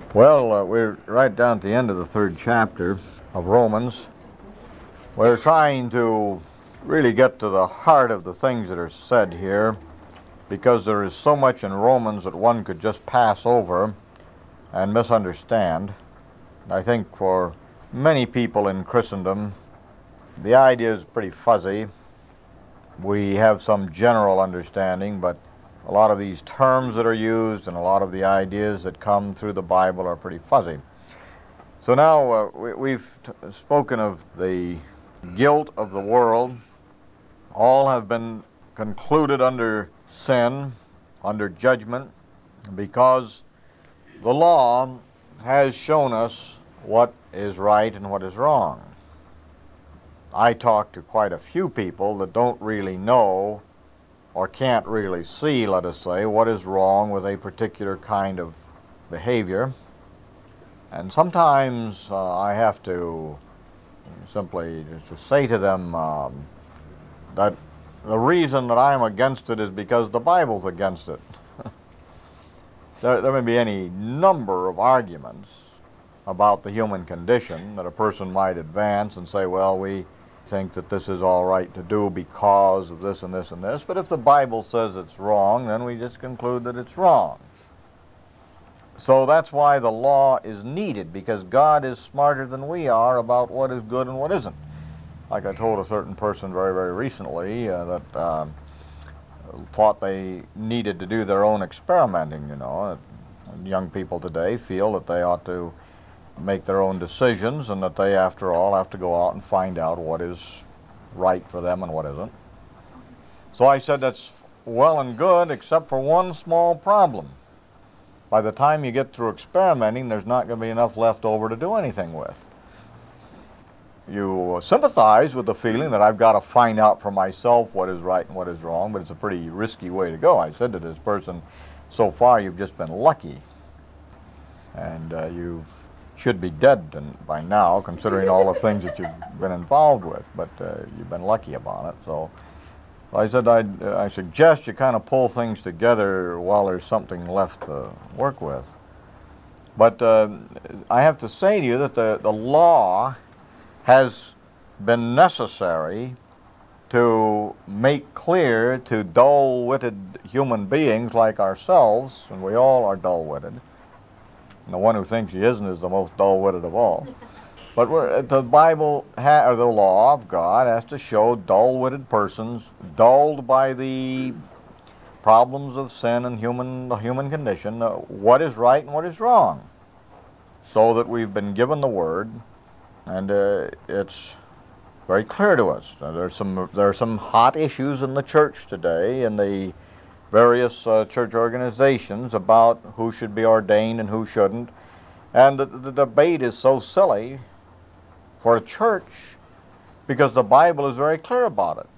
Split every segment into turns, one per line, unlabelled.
Well, we're right down at the end of the third chapter of Romans. We're trying to really get to the heart of the things that are said here, because there is so much in Romans that one could just pass over and misunderstand. I think for many people in Christendom, the idea is pretty fuzzy. We have some general understanding, but a lot of these terms that are used and a lot of the ideas that come through the Bible are pretty fuzzy. So now we've spoken of the guilt of the world. All have been concluded under sin, under judgment, because the law has shown us what is right and what is wrong. I talk to quite a few people that don't really know or can't really see, let us say, what is wrong with a particular kind of behavior. And sometimes I have to simply to say to them that the reason that I'm against it is because the Bible's against it. There may be any number of arguments about the human condition that a person might advance and say, well, we think that this is all right to do because of this and this and this, but if the Bible says it's wrong, then we just conclude that it's wrong. So that's why the law is needed, because God is smarter than we are about what is good and what isn't. Like I told a certain person very, very recently that thought they needed to do their own experimenting, Young people today feel that they ought to make their own decisions and that they, after all, have to go out and find out what is right for them and what isn't. So I said that's well and good, except for one small problem. By the time you get through experimenting, there's not going to be enough left over to do anything with. You sympathize with the feeling that I've got to find out for myself what is right and what is wrong, but it's a pretty risky way to go. I said to this person, so far you've just been lucky, and you should be dead by now, considering all the things that you've been involved with, but you've been lucky about it. So I said I suggest you kind of pull things together while there's something left to work with. But I have to say to you that the law has been necessary to make clear to dull-witted human beings like ourselves, and we all are dull-witted, and the one who thinks he isn't is the most dull-witted of all. But the Bible, or the law of God, has to show dull-witted persons, dulled by the problems of sin and the human condition, what is right and what is wrong, so that we've been given the Word, and it's very clear to us. There are some hot issues in the church today, in the various church organizations, about who should be ordained and who shouldn't, and the debate is so silly for a church, because the Bible is very clear about it.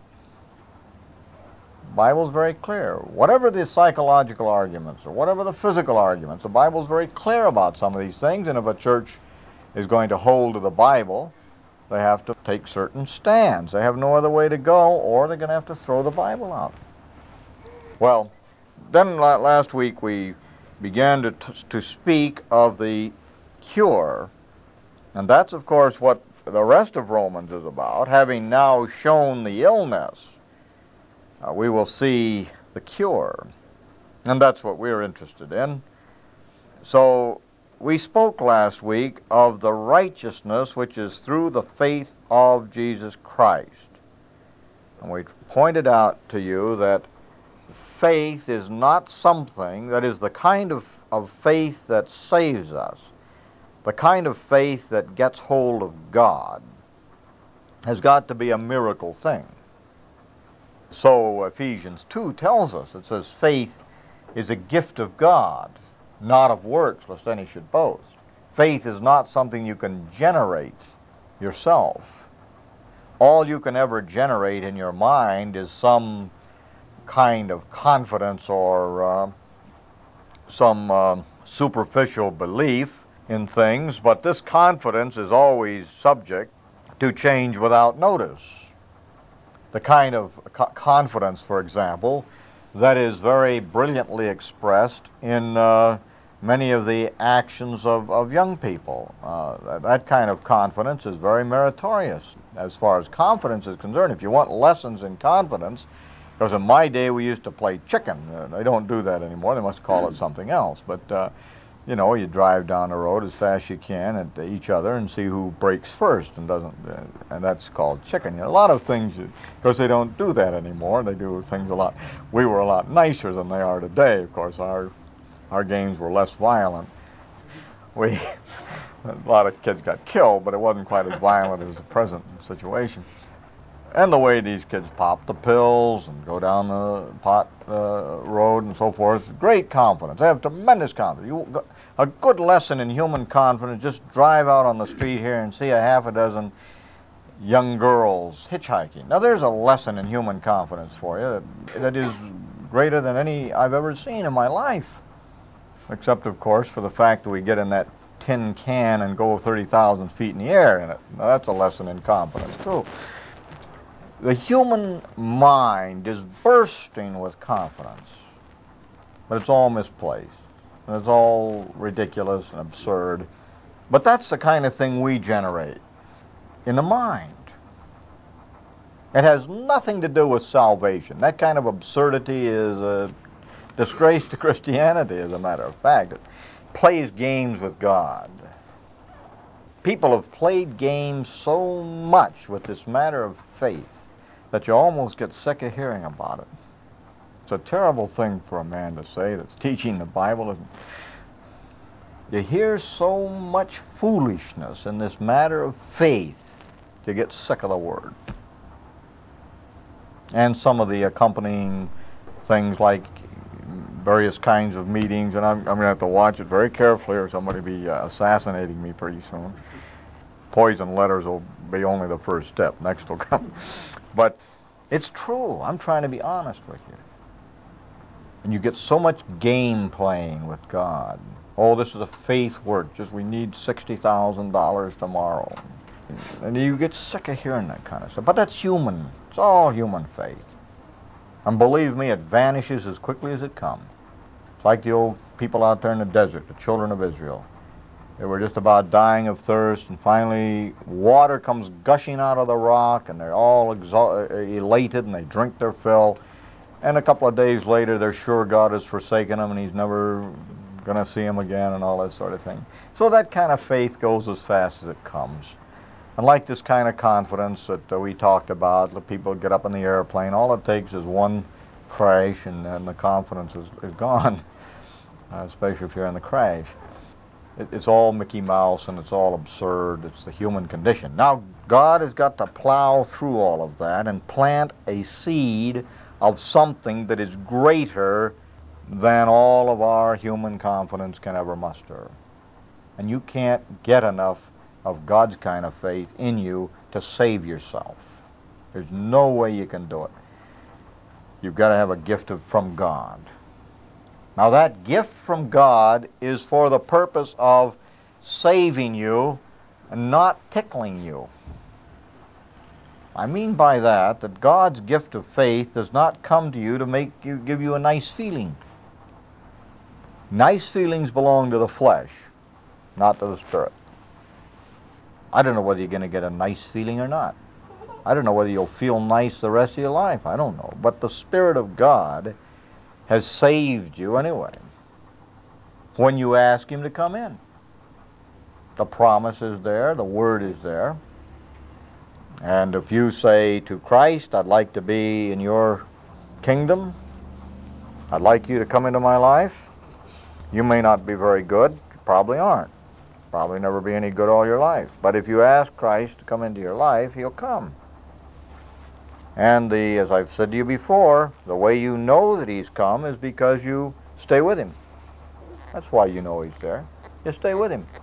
The Bible is very clear. Whatever the psychological arguments or whatever the physical arguments, the Bible is very clear about some of these things, and if a church is going to hold to the Bible, they have to take certain stands. They have no other way to go, or they're going to have to throw the Bible out. Well, then last week we began to speak of the cure, and that's, of course, what the rest of Romans is about. Having now shown the illness, we will see the cure, and that's what we're interested in. So we spoke last week of the righteousness which is through the faith of Jesus Christ. And we pointed out to you that faith is not something that is the kind of faith that saves us. The kind of faith that gets hold of God has got to be a miracle thing. So Ephesians 2 tells us, it says, faith is a gift of God, not of works, lest any should boast. Faith is not something you can generate yourself. All you can ever generate in your mind is some kind of confidence or some superficial belief in things, but this confidence is always subject to change without notice. The kind of confidence, for example, that is very brilliantly expressed in many of the actions of young people. That kind of confidence is very meritorious as far as confidence is concerned. If you want lessons in confidence, because in my day we used to play chicken. They don't do that anymore. They must call it something else. But you know, you drive down the road as fast as you can at each other and see who brakes first and doesn't, and that's called chicken. You know, a lot of things, because they don't do that anymore. They do things a lot. We were a lot nicer than they are today. Of course, our games were less violent. A lot of kids got killed, but it wasn't quite as violent as the present situation. And the way these kids pop the pills and go down the pot road and so forth, great confidence. They have tremendous confidence. A good lesson in human confidence, just drive out on the street here and see a half a dozen young girls hitchhiking. Now there's a lesson in human confidence for you that is greater than any I've ever seen in my life. Except, of course, for the fact that we get in that tin can and go 30,000 feet in the air in it. Now that's a lesson in confidence, too. The human mind is bursting with confidence, but it's all misplaced, and it's all ridiculous and absurd. But that's the kind of thing we generate in the mind. It has nothing to do with salvation. That kind of absurdity is a disgrace to Christianity, as a matter of fact. It plays games with God. People have played games so much with this matter of faith that you almost get sick of hearing about it. It's a terrible thing for a man to say that's teaching the Bible. You hear so much foolishness in this matter of faith, you get sick of the word. And some of the accompanying things like various kinds of meetings, and I'm going to have to watch it very carefully or somebody will be assassinating me pretty soon. Poison letters will be only the first step. Next will come. But it's true. I'm trying to be honest with you. And you get so much game playing with God. Oh, this is a faith work. Just we need $60,000 tomorrow. And you get sick of hearing that kind of stuff. But that's human. It's all human faith. And believe me, it vanishes as quickly as it comes. It's like the old people out there in the desert, the children of Israel. They were just about dying of thirst, and finally water comes gushing out of the rock, and they're all elated, and they drink their fill. And a couple of days later, they're sure God has forsaken them, and He's never going to see them again, and all that sort of thing. So that kind of faith goes as fast as it comes. And like this kind of confidence that we talked about, the people get up in the airplane, all it takes is one crash, and the confidence is gone, especially if you're in the crash. It's all Mickey Mouse, and it's all absurd. It's the human condition. Now, God has got to plow through all of that and plant a seed of something that is greater than all of our human confidence can ever muster. And you can't get enough of God's kind of faith in you to save yourself. There's no way you can do it. You've got to have a gift from God. Now that gift from God is for the purpose of saving you and not tickling you. I mean by that God's gift of faith does not come to you to give you a nice feeling. Nice feelings belong to the flesh, not to the spirit. I don't know whether you're going to get a nice feeling or not. I don't know whether you'll feel nice the rest of your life. I don't know. But the Spirit of God has saved you anyway when you ask Him to come in. The promise is there. The Word is there. And if you say to Christ, I'd like to be in your kingdom, I'd like you to come into my life, you may not be very good. You probably aren't. Probably never be any good all your life. But if you ask Christ to come into your life, He'll come. And as I've said to you before, the way you know that He's come is because you stay with Him. That's why you know He's there. You stay with Him.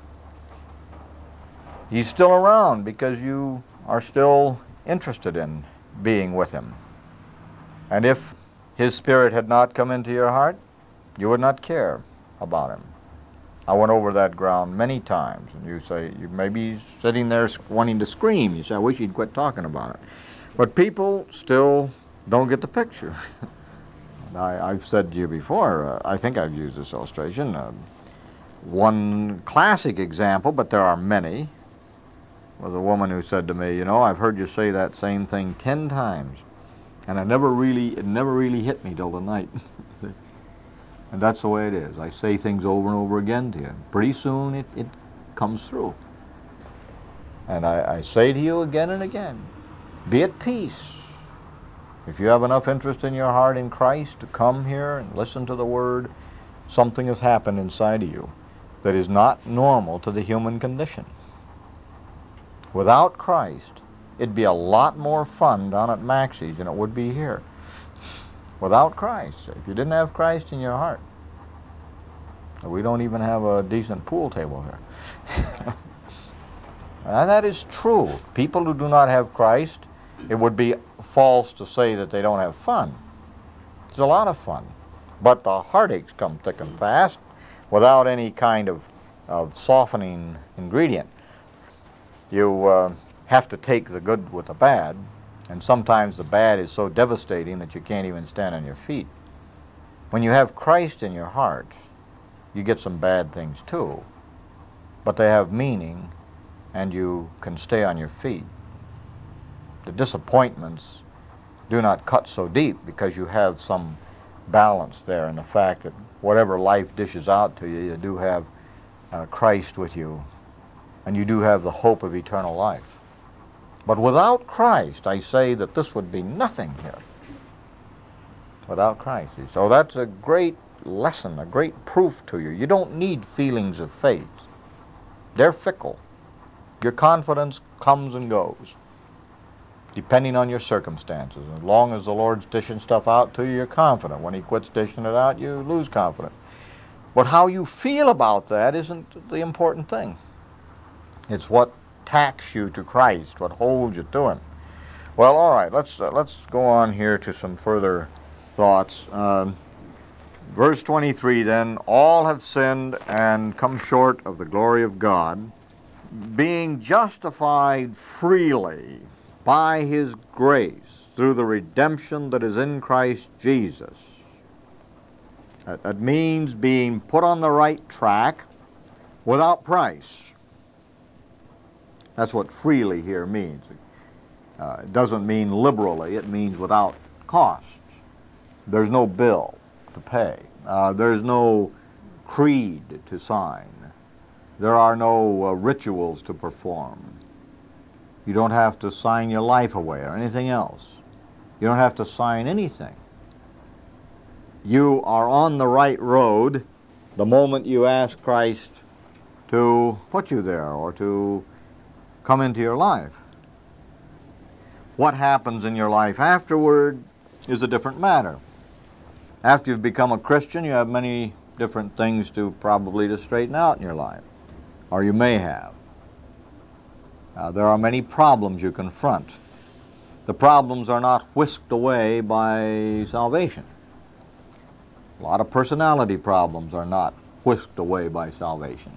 He's still around because you are still interested in being with Him. And if His Spirit had not come into your heart, you would not care about Him. I went over that ground many times, and you say, you may be sitting there wanting to scream. You say, I wish He'd quit talking about it. But people still don't get the picture. I've said to you before, I think I've used this illustration. One classic example, but there are many, was a woman who said to me, you know, I've heard you say that same thing 10 times, and it never really hit me till the night. And that's the way it is. I say things over and over again to you. Pretty soon it comes through. And I say to you again and again, be at peace. If you have enough interest in your heart in Christ to come here and listen to the Word, something has happened inside of you that is not normal to the human condition. Without Christ, it'd be a lot more fun down at Maxie's than it would be here. Without Christ, if you didn't have Christ in your heart, we don't even have a decent pool table here. And that is true. People who do not have Christ, it would be false to say that they don't have fun. It's a lot of fun. But the heartaches come thick and fast without any kind of softening ingredient. You have to take the good with the bad, and sometimes the bad is so devastating that you can't even stand on your feet. When you have Christ in your heart, you get some bad things too, but they have meaning, and you can stay on your feet. The disappointments do not cut so deep because you have some balance there in the fact that whatever life dishes out to you, you do have Christ with you, and you do have the hope of eternal life. But without Christ, I say that this would be nothing here. Without Christ. So that's a great lesson, a great proof to you. You don't need feelings of faith. They're fickle. Your confidence comes and goes, depending on your circumstances. As long as the Lord's dishing stuff out to you, you're confident. When He quits dishing it out, you lose confidence. But how you feel about that isn't the important thing. It's what tacks you to Christ, what holds you to Him. Well, all right, let's go on here to some further thoughts. Verse 23, then, all have sinned and come short of the glory of God, being justified freely by His grace through the redemption that is in Christ Jesus. That means being put on the right track without price. That's what freely here means. It doesn't mean liberally. It means without cost. There's no bill to pay. There's no creed to sign. There are no rituals to perform. You don't have to sign your life away or anything else. You don't have to sign anything. You are on the right road the moment you ask Christ to put you there or to come into your life. What happens in your life afterward is a different matter. After you've become a Christian, you have many different things to straighten out in your life, or you may have. There are many problems you confront. The problems are not whisked away by salvation. A lot of personality problems are not whisked away by salvation.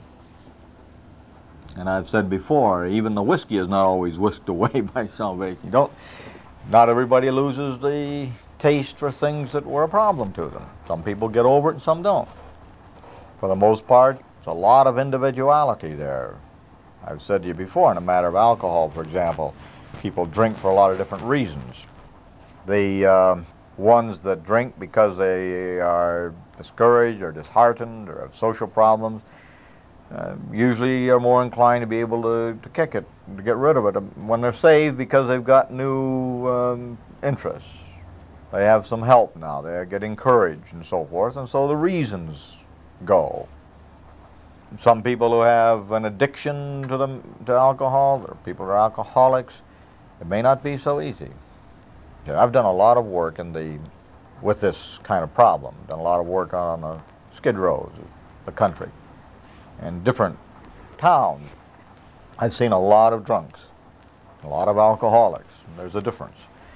And I've said before, even the whiskey is not always whisked away by salvation. Not everybody loses the taste for things that were a problem to them. Some people get over it and some don't. For the most part, there's a lot of individuality there. I've said to you before, in a matter of alcohol, for example, people drink for a lot of different reasons. The ones that drink because they are discouraged or disheartened or have social problems usually are more inclined to be able to kick it, to get rid of it when they're saved because they've got new interests. They have some help now. They get encouraged and so forth, and so the reasons go. Some people who have an addiction to alcohol, or people who are alcoholics, it may not be so easy. I've done a lot of work with this kind of problem. Done a lot of work on the skid rows of the country and different towns. I've seen a lot of drunks, a lot of alcoholics, and there's a difference.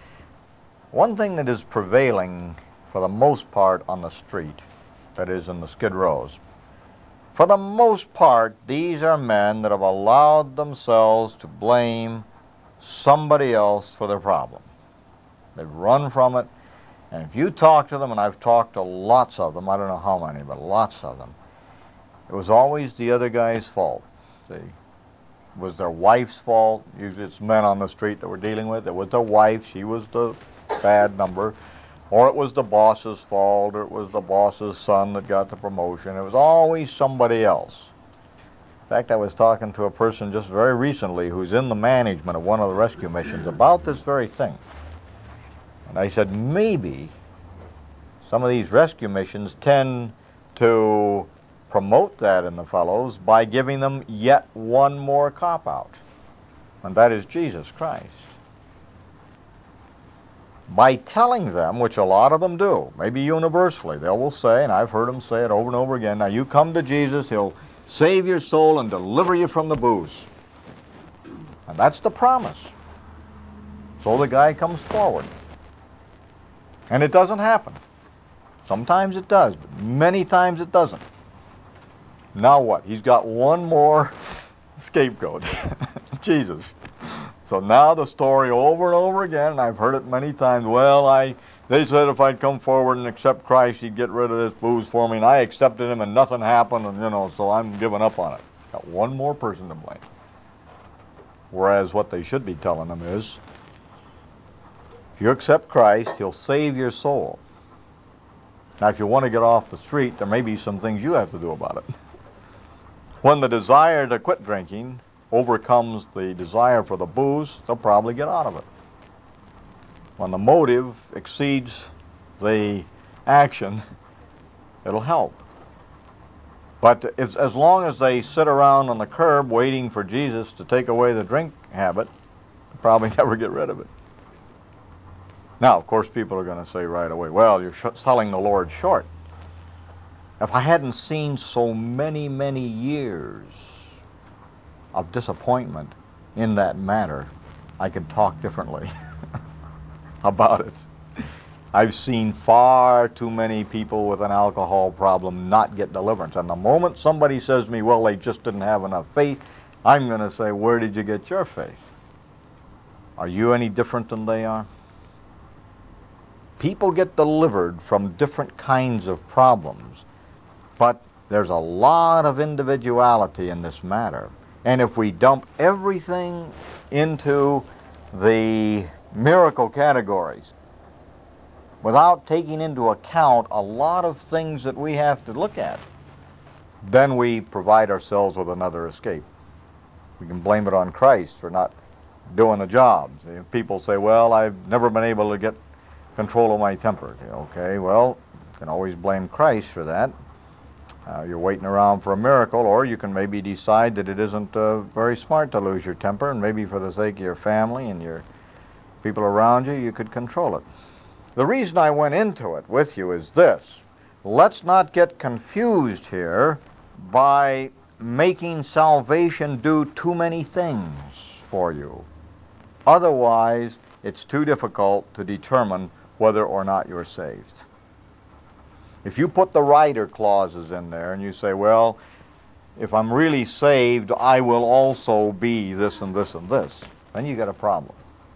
One thing that is prevailing for the most part on the street, that is in the skid rows, for the most part, these are men that have allowed themselves to blame somebody else for their problem. They've run from it, and if you talk to them, and I've talked to lots of them, I don't know how many, but lots of them, it was always the other guy's fault. See? It was their wife's fault. Usually it's men on the street that we're dealing with. It was their wife. She was the bad number. Or it was the boss's fault, or it was the boss's son that got the promotion. It was always somebody else. In fact, I was talking to a person just very recently who's in the management of one of the rescue missions about this very thing. And I said, maybe some of these rescue missions tend to promote that in the fellows by giving them yet one more cop-out, and that is Jesus Christ. By telling them, which a lot of them do, maybe universally, they will say, and I've heard them say it over and over again, now you come to Jesus, He'll save your soul and deliver you from the booze. And that's the promise. So the guy comes forward. And it doesn't happen. Sometimes it does, but many times it doesn't. Now what? He's got one more scapegoat, Jesus. So now the story over and over again, and I've heard it many times, well, they said if I'd come forward and accept Christ, He'd get rid of this booze for me, and I accepted Him and nothing happened, and so I'm giving up on it. Got one more person to blame. Whereas what they should be telling them is, if you accept Christ, He'll save your soul. Now, if you want to get off the street, there may be some things you have to do about it. When the desire to quit drinking overcomes the desire for the booze, they'll probably get out of it. When the motive exceeds the action, it'll help. But as long as they sit around on the curb waiting for Jesus to take away the drink habit, they'll probably never get rid of it. Now, of course, people are going to say right away, well, you're selling the Lord short. If I hadn't seen so many, many years of disappointment in that matter, I could talk differently about it. I've seen far too many people with an alcohol problem not get deliverance. And the moment somebody says to me, well, they just didn't have enough faith, I'm going to say, where did you get your faith? Are you any different than they are? People get delivered from different kinds of problems, but there's a lot of individuality in this matter. And if we dump everything into the miracle categories without taking into account a lot of things that we have to look at, then we provide ourselves with another escape. We can blame it on Christ for not doing the job. People say, well, I've never been able to get control of my temper. Okay, well, you can always blame Christ for that. You're waiting around for a miracle, or you can maybe decide that it isn't very smart to lose your temper, and maybe for the sake of your family and your people around you, you could control it. The reason I went into it with you is this. Let's not get confused here by making salvation do too many things for you. Otherwise, it's too difficult to determine whether or not you're saved. If you put the rider clauses in there and you say, well, if I'm really saved, I will also be this and this and this, then you got a problem.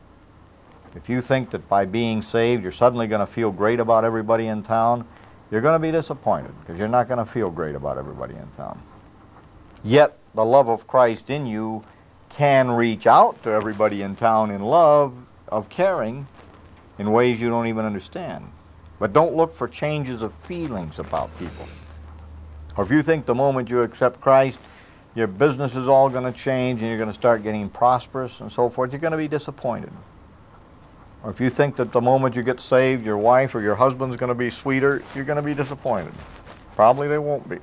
If you think that by being saved you're suddenly going to feel great about everybody in town, you're going to be disappointed, because you're not going to feel great about everybody in town. Yet the love of Christ in you can reach out to everybody in town in love of caring in ways you don't even understand. But don't look for changes of feelings about people. Or if you think the moment you accept Christ, your business is all going to change and you're going to start getting prosperous and so forth, you're going to be disappointed. Or if you think that the moment you get saved, your wife or your husband's going to be sweeter, you're going to be disappointed. Probably they won't be.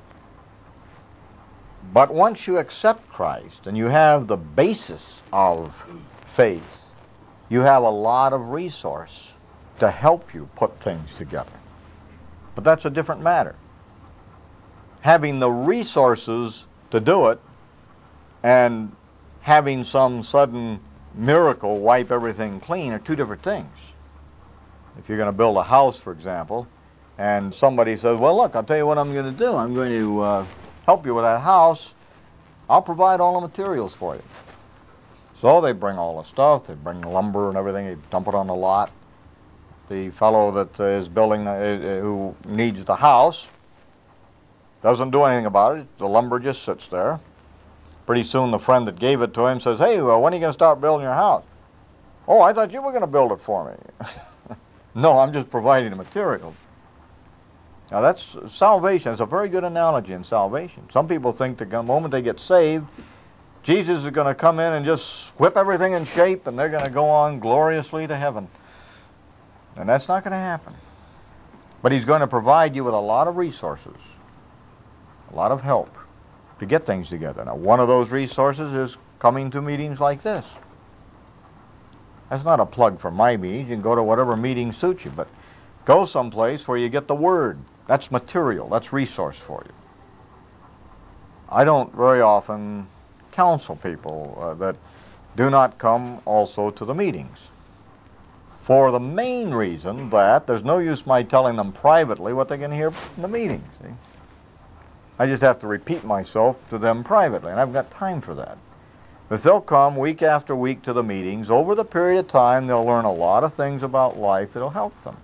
But once you accept Christ and you have the basis of faith, you have a lot of resource to help you put things together. But that's a different matter. Having the resources to do it and having some sudden miracle wipe everything clean are two different things. If you're going to build a house, for example, and somebody says, well, look, I'll tell you what I'm going to do. I'm going to help you with that house. I'll provide all the materials for you. So they bring all the stuff. They bring lumber and everything. They dump it on the lot. The fellow that is building, who needs the house, Doesn't do anything about it. The lumber just sits there. Pretty soon the friend that gave it to him says, "Hey, well, when are you going to start building your house?" "Oh, I thought you were going to build it for me." "No, I'm just providing the materials." Now that's salvation. It's a very good analogy in salvation. Some people think that the moment they get saved, Jesus is going to come in and just whip everything in shape and they're going to go on gloriously to heaven. And that's not going to happen. But he's going to provide you with a lot of resources, a lot of help to get things together. Now, one of those resources is coming to meetings like this. That's not a plug for my meetings. You can go to whatever meeting suits you, but go someplace where you get the Word. That's material. That's resource for you. I don't very often counsel people that do not come also to the meetings, for the main reason that there's no use my telling them privately what they can hear from the meetings. See? I just have to repeat myself to them privately, and I've got time for that. If they'll come week after week to the meetings, over the period of time, they'll learn a lot of things about life that'll help them.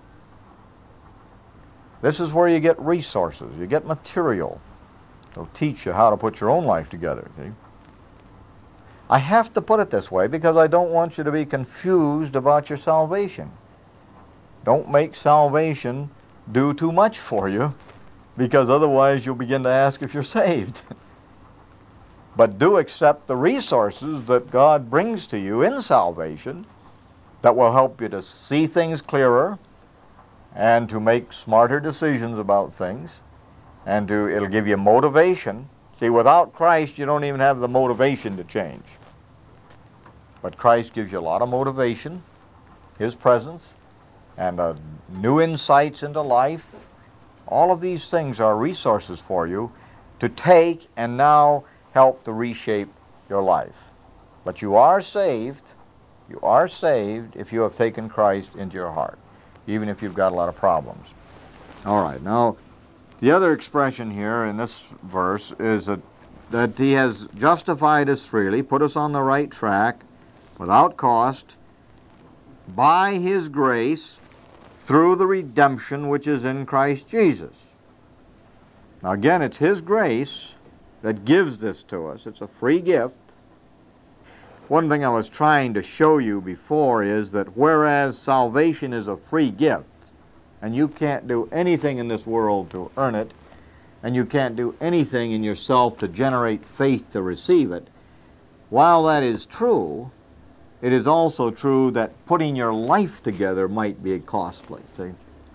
This is where you get resources. You get material. They'll teach you how to put your own life together. See? I have to put it this way because I don't want you to be confused about your salvation. Don't make salvation do too much for you, because otherwise you'll begin to ask if you're saved. But do accept the resources that God brings to you in salvation that will help you to see things clearer and to make smarter decisions about things, and it'll give you motivation. See, without Christ, you don't even have the motivation to change. But Christ gives you a lot of motivation, His presence, and new insights into life. All of these things are resources for you to take and now help to reshape your life. But you are saved if you have taken Christ into your heart, even if you've got a lot of problems. All right, now the other expression here in this verse is that He has justified us freely, put us on the right track, without cost, by His grace, through the redemption which is in Christ Jesus. Now again, it's His grace that gives this to us. It's a free gift. One thing I was trying to show you before is that whereas salvation is a free gift, and you can't do anything in this world to earn it, and you can't do anything in yourself to generate faith to receive it, while that is true, it is also true that putting your life together might be costly. See?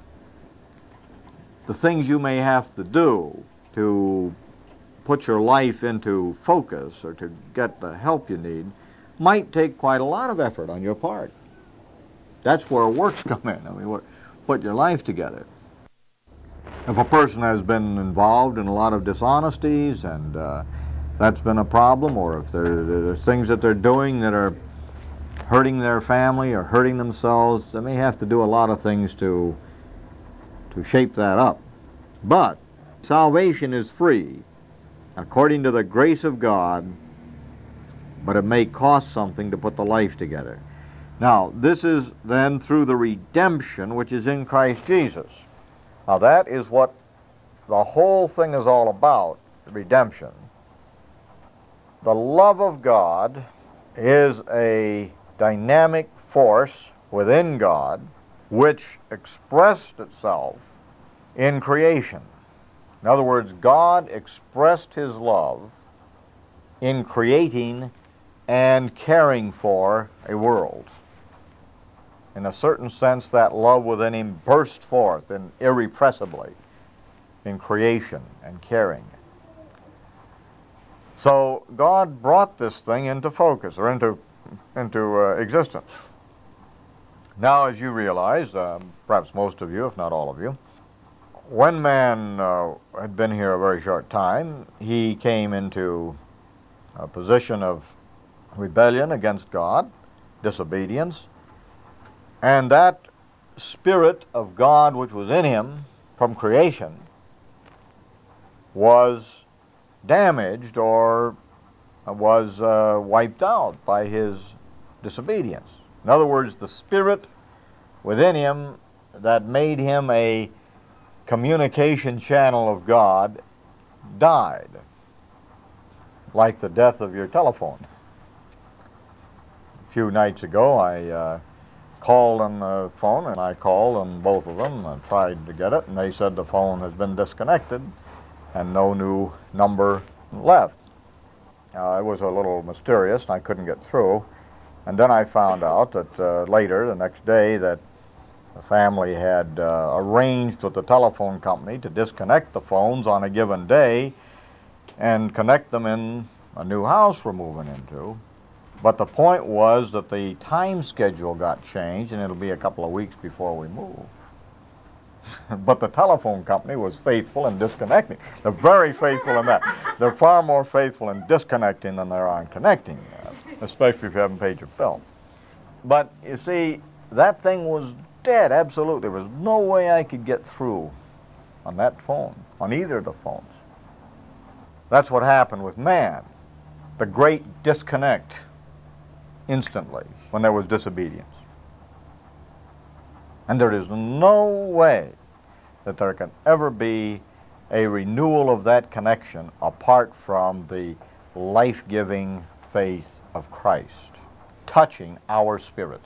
The things you may have to do to put your life into focus or to get the help you need might take quite a lot of effort on your part. That's where works come in. I mean, put your life together. If a person has been involved in a lot of dishonesties and that's been a problem, or if there are things that they're doing that are hurting their family or hurting themselves, they may have to do a lot of things to shape that up. But salvation is free according to the grace of God, but it may cost something to put the life together. Now, this is then through the redemption which is in Christ Jesus. Now, that is what the whole thing is all about, redemption. The love of God is a dynamic force within God which expressed itself in creation. In other words, God expressed His love in creating and caring for a world. In a certain sense, that love within Him burst forth irrepressibly in creation and caring. So God brought this thing into focus, or into existence. Now, as you realize, perhaps most of you, if not all of you, when man had been here a very short time, he came into a position of rebellion against God, disobedience, and that Spirit of God which was in him from creation was damaged or was wiped out by his disobedience. In other words, the Spirit within him that made him a communication channel of God died, like the death of your telephone. A few nights ago, I called on the phone, and I called on both of them and tried to get it, and they said the phone has been disconnected and no new number left. It was a little mysterious, and I couldn't get through. And then I found out that later, the next day, that the family had arranged with the telephone company to disconnect the phones on a given day and connect them in a new house we're moving into. But the point was that the time schedule got changed, and it'll be a couple of weeks before we move. But the telephone company was faithful in disconnecting. They're very faithful in that. They're far more faithful in disconnecting than they are in connecting, especially if you haven't paid your bill. But you see, that thing was dead, absolutely. There was no way I could get through on that phone, on either of the phones. That's what happened with man. The great disconnect instantly when there was disobedience. And there is no way that there can ever be a renewal of that connection apart from the life-giving faith of Christ touching our spirits.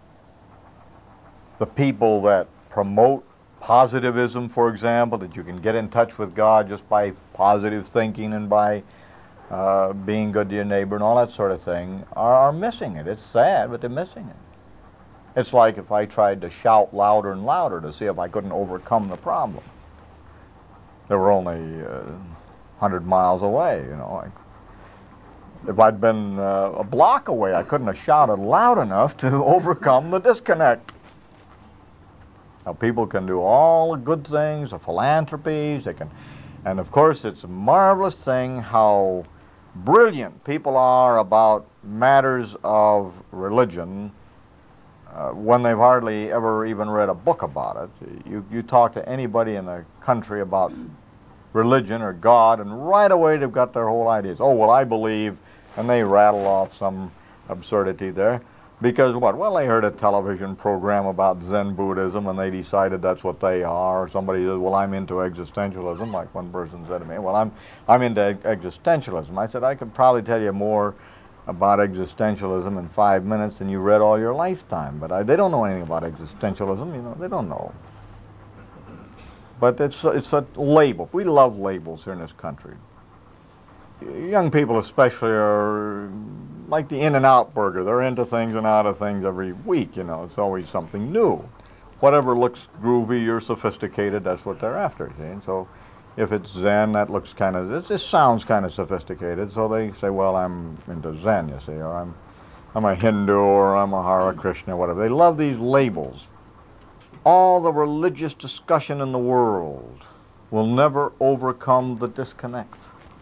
The people that promote positivism, for example, that you can get in touch with God just by positive thinking and by being good to your neighbor and all that sort of thing, are missing it. It's sad, but they're missing it. It's like if I tried to shout louder and louder to see if I couldn't overcome the problem. They were only 100 miles away, you know. If I'd been a block away, I couldn't have shouted loud enough to overcome the disconnect. Now, people can do all the good things, the philanthropies, they can, and of course, it's a marvelous thing how brilliant people are about matters of religion when they've hardly ever even read a book about it. You talk to anybody in the country about religion or God, and right away they've got their whole ideas. Oh, well, I believe, and they rattle off some absurdity there. Because what? Well, they heard a television program about Zen Buddhism, and they decided that's what they are. Or somebody says, well, I'm into existentialism, like one person said to me. Well, I'm into existentialism. I said, I could probably tell you more about existentialism in 5 minutes than you read all your lifetime. But they don't know anything about existentialism, you know. They don't know. But it's a label. We love labels here in this country. Young people especially are like the In-N-Out burger. They're into things and out of things every week, you know. It's always something new. Whatever looks groovy or sophisticated, that's what they're after, see? And so if it's Zen, that looks kind of, it just sounds kind of sophisticated. So they say, well, I'm into Zen, you see, or I'm a Hindu, or I'm a Hare Krishna, whatever. They love these labels. All the religious discussion in the world will never overcome the disconnect.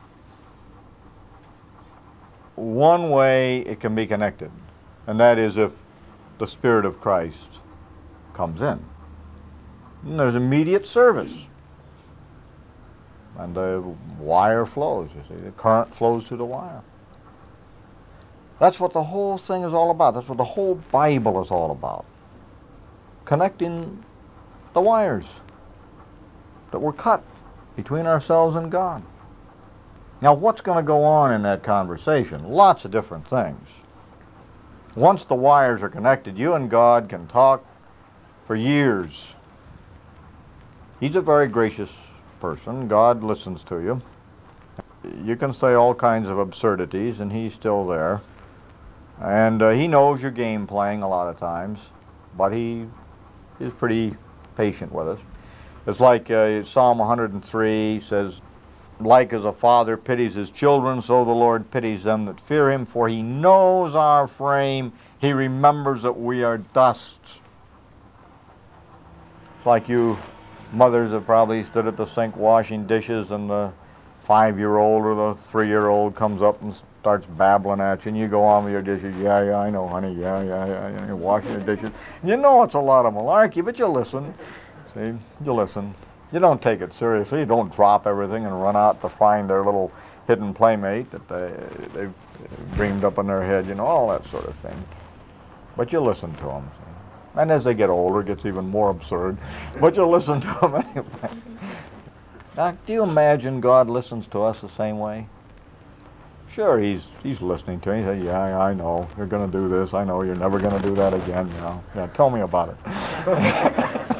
One way it can be connected, and that is if the Spirit of Christ comes in. And there's immediate service. And the wire flows, you see. The current flows through the wire. That's what the whole thing is all about. That's what the whole Bible is all about. Connecting the wires that were cut between ourselves and God. Now, what's going to go on in that conversation? Lots of different things. Once the wires are connected, you and God can talk for years. He's a very gracious person. God listens to you. You can say all kinds of absurdities, and He's still there. And He knows your game playing a lot of times, but He is pretty patient with us. It's like Psalm 103 says, like as a father pities his children, so the Lord pities them that fear Him, for He knows our frame. He remembers that we are dust. It's like you mothers have probably stood at the sink washing dishes, and the 5-year-old or the 3-year-old comes up and starts babbling at you, and you go on with your dishes. Yeah, I know, honey. Yeah. And you're washing your dishes. You know it's a lot of malarkey, but you listen. See, you listen. You don't take it seriously. You don't drop everything and run out to find their little hidden playmate that they've dreamed up in their head, you know, all that sort of thing. But you listen to them. See? And as they get older, it gets even more absurd. But you listen to them anyway. Now, do you imagine God listens to us the same way? Sure, he's listening to you. He says, yeah, I know. You're going to do this. I know you're never going to do that again. Yeah, tell me about it.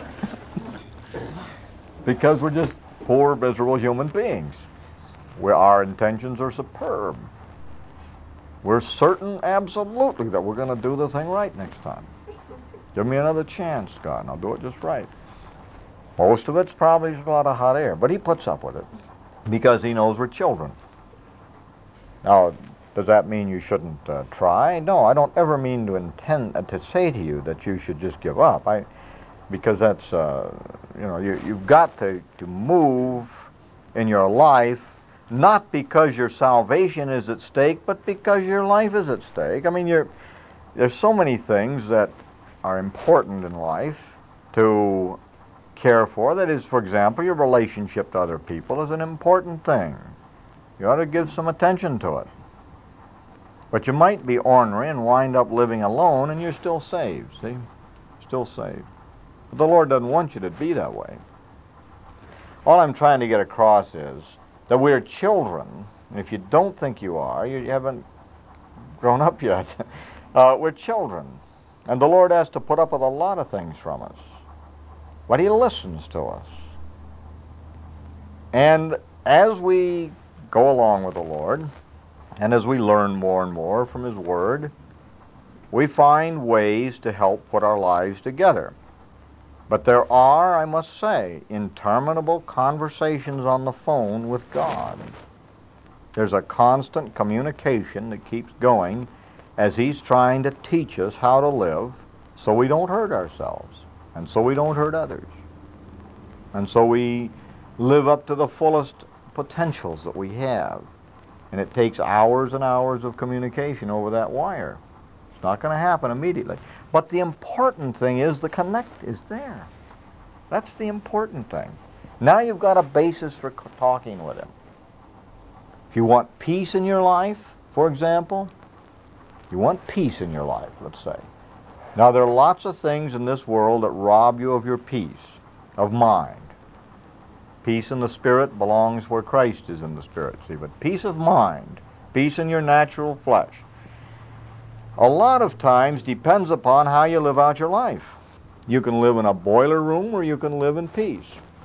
Because we're just poor, miserable human beings. Our intentions are superb. We're certain absolutely that we're going to do the thing right next time. Give me another chance, God, and I'll do it just right. Most of it's probably just a lot of hot air, but he puts up with it because he knows we're children. Now, does that mean you shouldn't try? No, I don't ever mean to say to you that you should just give up. Because that's you've got to move in your life, not because your salvation is at stake, but because your life is at stake. I mean, there's so many things that are important in life to care for. That is, for example, your relationship to other people is an important thing. You ought to give some attention to it. But you might be ornery and wind up living alone, and you're still saved, see? Still saved. But the Lord doesn't want you to be that way. All I'm trying to get across is that we're children, and if you don't think you are, you haven't grown up yet. We're children, and the Lord has to put up with a lot of things from us. But he listens to us. And as we go along with the Lord, and as we learn more and more from his word, we find ways to help put our lives together. But there are, I must say, interminable conversations on the phone with God. There's a constant communication that keeps going as he's trying to teach us how to live so we don't hurt ourselves and so we don't hurt others. And so we live up to the fullest potentials that we have. And it takes hours and hours of communication over that wire. It's not going to happen immediately. But the important thing is the connect is there. That's the important thing. Now you've got a basis for talking with him. If you want peace in your life, for example, you want peace in your life, let's say. Now there are lots of things in this world that rob you of your peace, of mind. Peace in the spirit belongs where Christ is in the spirit, see, but peace of mind, peace in your natural flesh, a lot of times depends upon how you live out your life. You can live in a boiler room or you can live in peace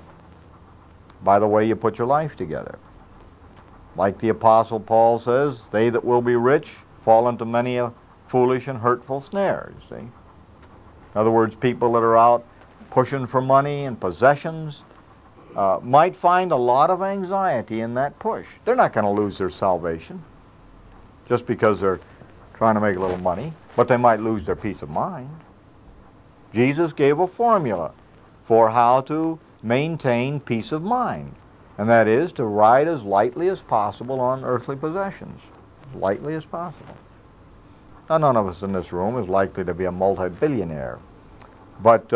by the way you put your life together. Like the Apostle Paul says, they that will be rich fall into many foolish and hurtful snares, see. In other words, people that are out pushing for money and possessions might find a lot of anxiety in that push. They're not going to lose their salvation just because they're trying to make a little money, but they might lose their peace of mind. Jesus gave a formula for how to maintain peace of mind, and that is to ride as lightly as possible on earthly possessions, as lightly as possible. Now, none of us in this room is likely to be a multi-billionaire, but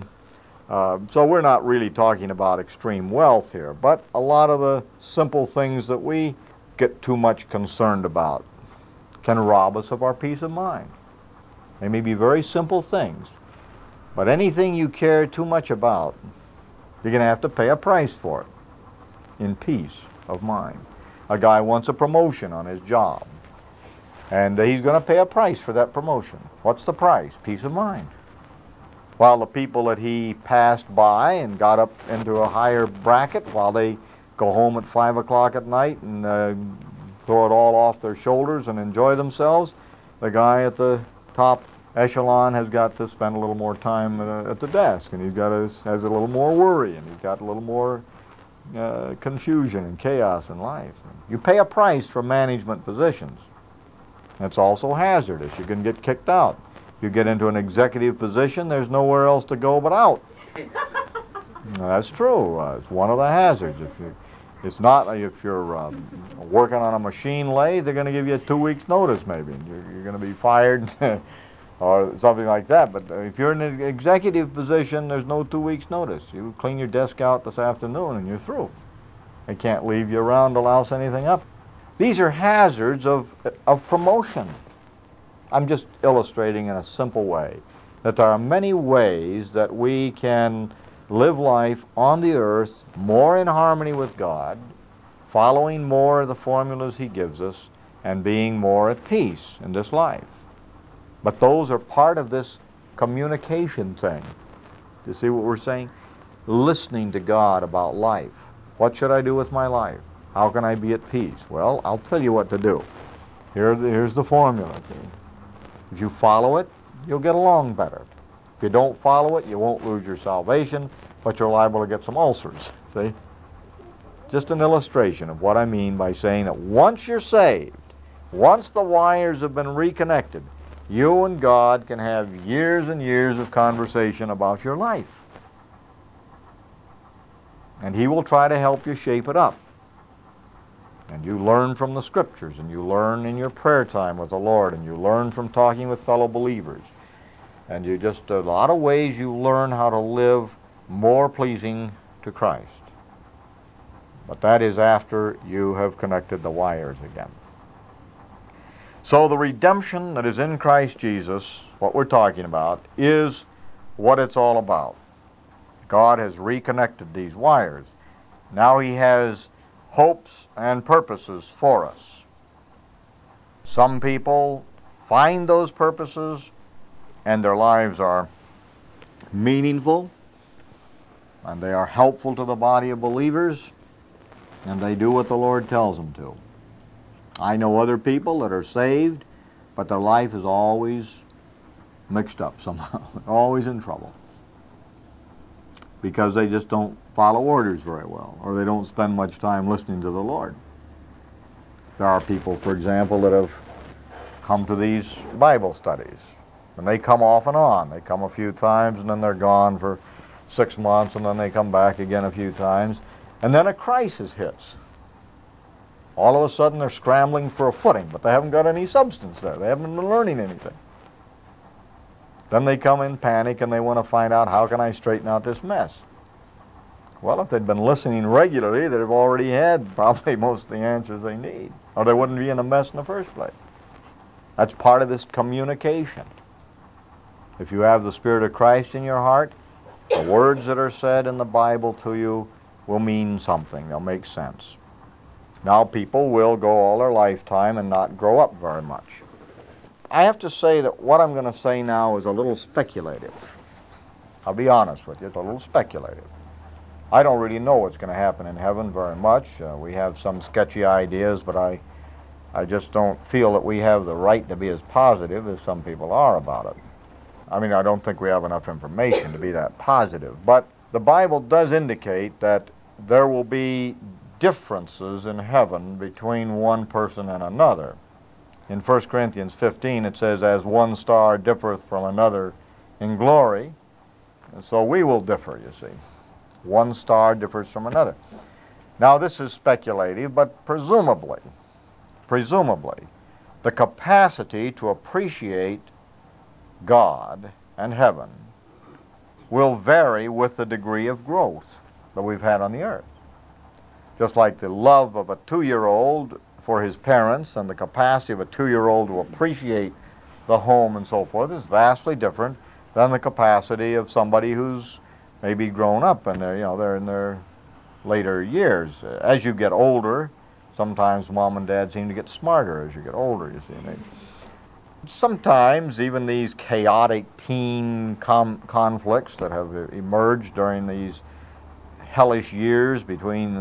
so we're not really talking about extreme wealth here, but a lot of the simple things that we get too much concerned about can rob us of our peace of mind. They may be very simple things, but anything you care too much about, you're going to have to pay a price for it in peace of mind. A guy wants a promotion on his job, and he's going to pay a price for that promotion. What's the price? Peace of mind. While the people that he passed by and got up into a higher bracket, while they go home at 5 o'clock at night and throw it all off their shoulders and enjoy themselves, the guy at the top echelon has got to spend a little more time at the desk, and has a little more worry, and he's got a little more confusion and chaos in life. You pay a price for management positions. It's also hazardous. You can get kicked out. You get into an executive position, there's nowhere else to go but out. That's true. It's one of the hazards. If you're working on a machine lathe, they're going to give you a 2 weeks notice maybe. You're going to be fired or something like that. But if you're in an executive position, there's no 2 weeks notice. You clean your desk out this afternoon and you're through. They can't leave you around to louse anything up. These are hazards of promotion. I'm just illustrating in a simple way that there are many ways that we can live life on the earth more in harmony with God, following more of the formulas He gives us, and being more at peace in this life. But those are part of this communication thing. Do you see what we're saying? Listening to God about life. What should I do with my life? How can I be at peace? Well, I'll tell you what to do. Here's the formula. See? If you follow it, you'll get along better. If you don't follow it, you won't lose your salvation, but you're liable to get some ulcers. See? Just an illustration of what I mean by saying that once you're saved, once the wires have been reconnected, you and God can have years and years of conversation about your life. And He will try to help you shape it up. And you learn from the Scriptures, and you learn in your prayer time with the Lord, and you learn from talking with fellow believers. And you just, a lot of ways you learn how to live more pleasing to Christ. But that is after you have connected the wires again. So the redemption that is in Christ Jesus, what we're talking about, is what it's all about. God has reconnected these wires. Now He has hopes and purposes for us. Some people find those purposes and their lives are meaningful and they are helpful to the body of believers and they do what the Lord tells them to. I know other people that are saved, but their life is always mixed up somehow. They're always in trouble because they just don't follow orders very well, or they don't spend much time listening to the Lord. There are people, for example, that have come to these Bible studies, and they come off and on. They come a few times, and then they're gone for 6 months, and then they come back again a few times, and then a crisis hits. All of a sudden, they're scrambling for a footing, but they haven't got any substance there. They haven't been learning anything. Then they come in panic, and they want to find out, how can I straighten out this mess? Well, if they'd been listening regularly, they'd have already had probably most of the answers they need, or they wouldn't be in a mess in the first place. That's part of this communication. If you have the Spirit of Christ in your heart, the words that are said in the Bible to you will mean something. They'll make sense. Now, people will go all their lifetime and not grow up very much. I have to say that what I'm going to say now is a little speculative. I'll be honest with you, it's a little speculative. I don't really know what's going to happen in heaven very much. We have some sketchy ideas, but I just don't feel that we have the right to be as positive as some people are about it. I mean, I don't think we have enough information to be that positive. But the Bible does indicate that there will be differences in heaven between one person and another. In 1 Corinthians 15, it says, as one star differeth from another in glory, and so we will differ, you see. One star differs from another. Now, this is speculative, but presumably, the capacity to appreciate God and heaven will vary with the degree of growth that we've had on the earth. Just like the love of a 2-year-old for his parents and the capacity of a 2-year-old to appreciate the home and so forth is vastly different than the capacity of somebody who's maybe grown up and they're in their later years. As you get older, sometimes mom and dad seem to get smarter as you get older, you see. Sometimes even these chaotic teen conflicts that have emerged during these hellish years between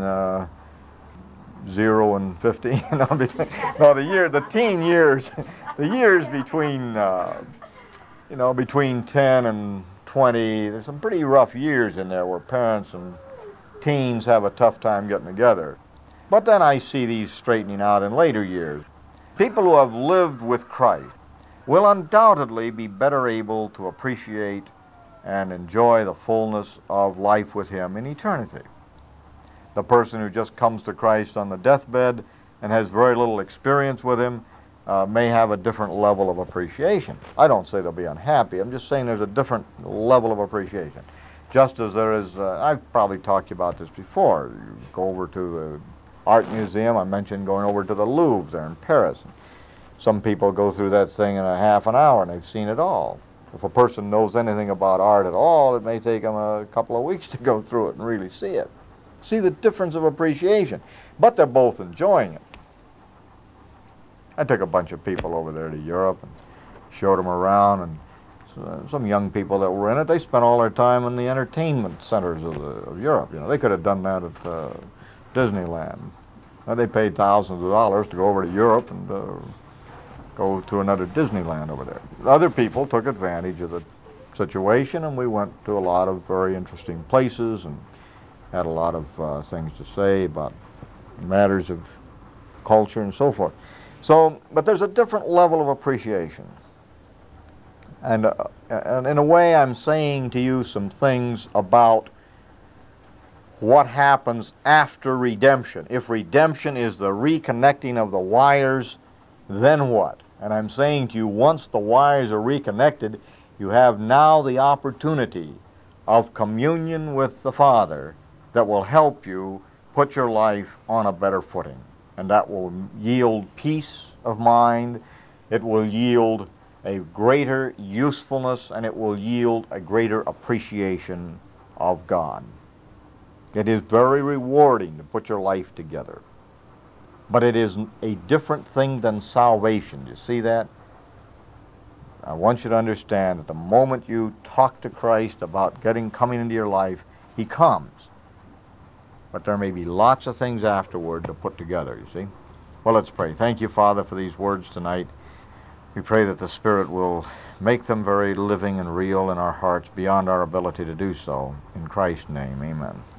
0 and 50. The teen years, the years between between 10 and 20. There's some pretty rough years in there where parents and teens have a tough time getting together. But then I see these straightening out in later years. People who have lived with Christ will undoubtedly be better able to appreciate and enjoy the fullness of life with Him in eternity. The person who just comes to Christ on the deathbed and has very little experience with Him may have a different level of appreciation. I don't say they'll be unhappy. I'm just saying there's a different level of appreciation. Just as there is, I've probably talked to you about this before. You go over to the art museum. I mentioned going over to the Louvre there in Paris. Some people go through that thing in a half an hour and they've seen it all. If a person knows anything about art at all, it may take them a couple of weeks to go through it and really see it. See the difference of appreciation. But they're both enjoying it. I took a bunch of people over there to Europe and showed them around, and some young people that were in it, they spent all their time in the entertainment centers of Europe. You know, they could have done that at Disneyland. They paid thousands of dollars to go over to Europe and go to another Disneyland over there. Other people took advantage of the situation, and we went to a lot of very interesting places and had a lot of things to say about matters of culture and so forth. So, but there's a different level of appreciation. And in a way, I'm saying to you some things about what happens after redemption. If redemption is the reconnecting of the wires, then what? And I'm saying to you, once the wires are reconnected, you have now the opportunity of communion with the Father that will help you put your life on a better footing. And that will yield peace of mind, it will yield a greater usefulness, and it will yield a greater appreciation of God. It is very rewarding to put your life together. But it is a different thing than salvation. You see that? I want you to understand that the moment you talk to Christ about coming into your life, He comes. But there may be lots of things afterward to put together, you see. Well, let's pray. Thank you, Father, for these words tonight. We pray that the Spirit will make them very living and real in our hearts beyond our ability to do so. In Christ's name, amen.